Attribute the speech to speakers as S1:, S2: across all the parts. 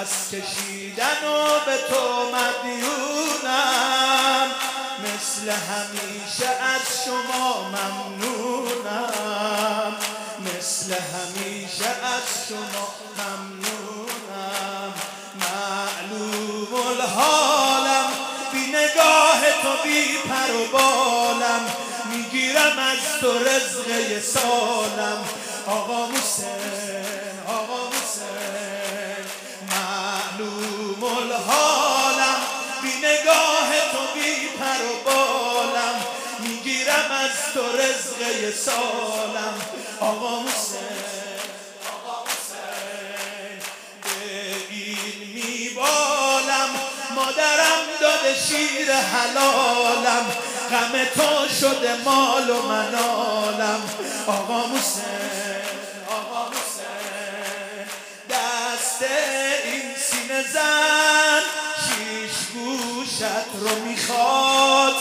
S1: نفس کشیدن و به تو مدیونم، مثل همیشه از شما ممنونم، مثل همیشه از شما ممنونم. معلوم الحالم، بی نگاه تو بی پر و بالم، میگیرم از تو رزق سالم. آقا حسین، آقا حسین، معلوم الحالم، بی نگاه تو بی پر و بالم، میگیرم از تو رزق سالم. آقا حسین، آقا حسین، به این میبالم، مادرم داده شیر حلالم، غم تو شده مال و منالم. آقا حسین، آقا حسین، دست این سینه زن شیش گوشت رو میخواد،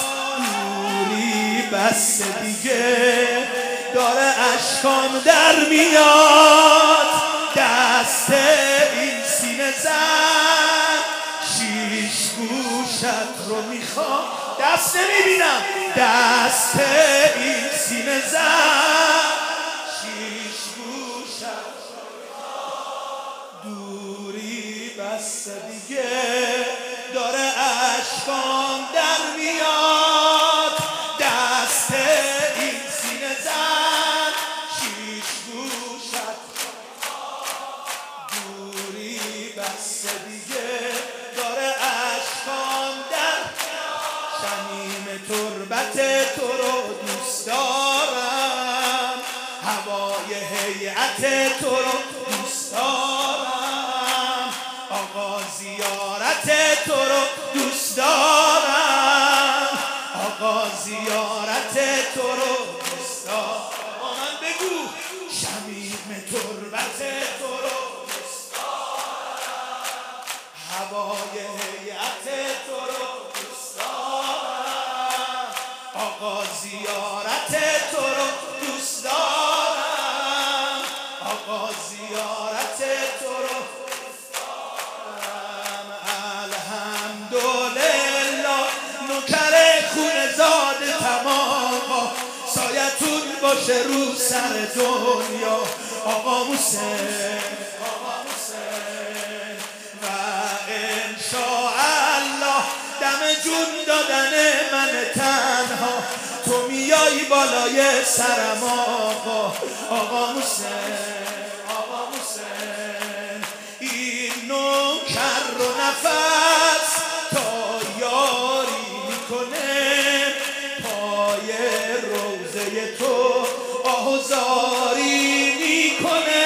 S1: دوری بس دیگه داره اشکام در میاد. دست این سینه زن شیش گوشت رو میخواد، دست نمیبینم، دست این سینه زن شیش گوشت رو میخواد، دوری بس دیگه داره اشکام در میاد. دست این سینه زن شیش گوشت رو میخواد، دوری بس دیگه داره اشکام در میاد. شمیم تربت تو رو دوست دارم، هوای هیئت تو رو دوست دارم، آقا زیارت تو رو دوست دارم، آقا زیارت تو رو دوست دارم. با من بگو شمیم تربت تو رو دوست دارم، هوای هیئت تو رو دوست دارم، آقا زیارت تو رو دوست دارم، آقا زیارت تو رو دوست دارم. الحمدلله نوکر خون زاد تمام، سایتون باشه رو سر دنیا. آقا حسین، آقا حسین، و انشاءالله دم جون دادن من تنها تو میای بالای سرم. آقا، آقا حسین، آقا حسین، این نوکر رو نفس تا یاری میکنه، پای روزه تو آهوزاری میکنه.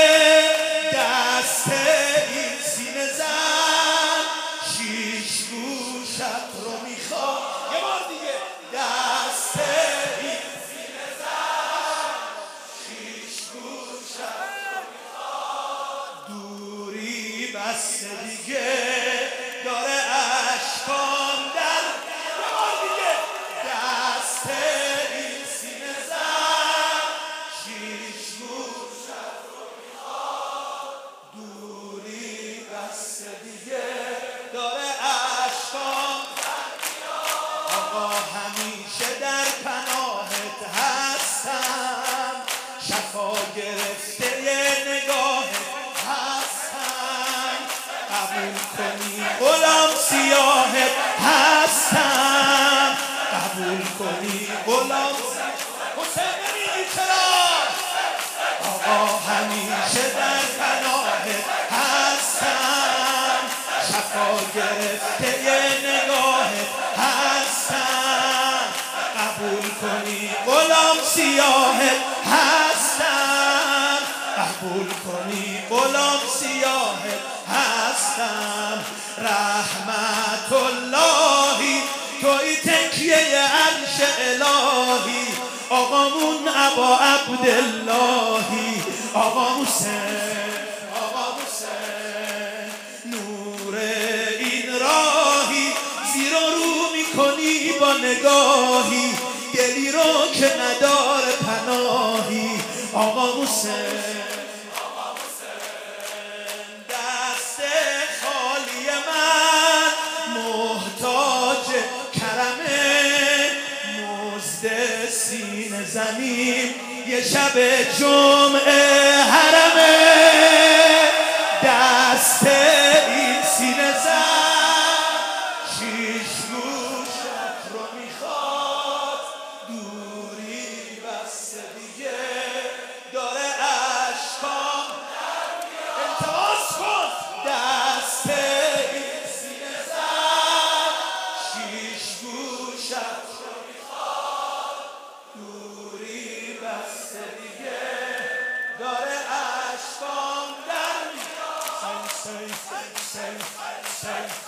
S1: دست این سینه زن شیش گوشت رو میخواد، یه بار دیگه، دست این سینه زن شیش گوشت رو میخواد، دوری بس دیگه داره اشکام در میاد. یه بار دیگه، دست این سینه زن شیش گوشت رو میخواد، دوری بس دیگه داره اشکام در میاد. آقا همیشه در پناهت هستم، شفا گرفته نگاهت هستم، قبول کنی غلام سیاهت هستم، قبول کنی غلام سیاهت. حسین نمیگی چرا؟ آقا همیشه در پناهت هستم، شفا گرفته نگاهت هستم، قبول کنی غلام سیاهت هستم، قبول کنی غلام سیاهت هستم. رحمت اللهی توی تکیه عرش الهی، آقامون ابا عبداللهی. آقا حسین، آقا حسین، نور این راهی، زیر و رو میکنی با نگاهی، دلی رو که نداره پناهی. آقا حسین، آقا حسین، دست منیم یه شب جمعه حرمه دست این سینه زن شیش گوشت رو میخواد دوری بسته دیگه داره عشقام التماس کن دست این سینه زن شیش گوشت رو میخواد دوری بسته دیگه داره عشقام در میاد. Say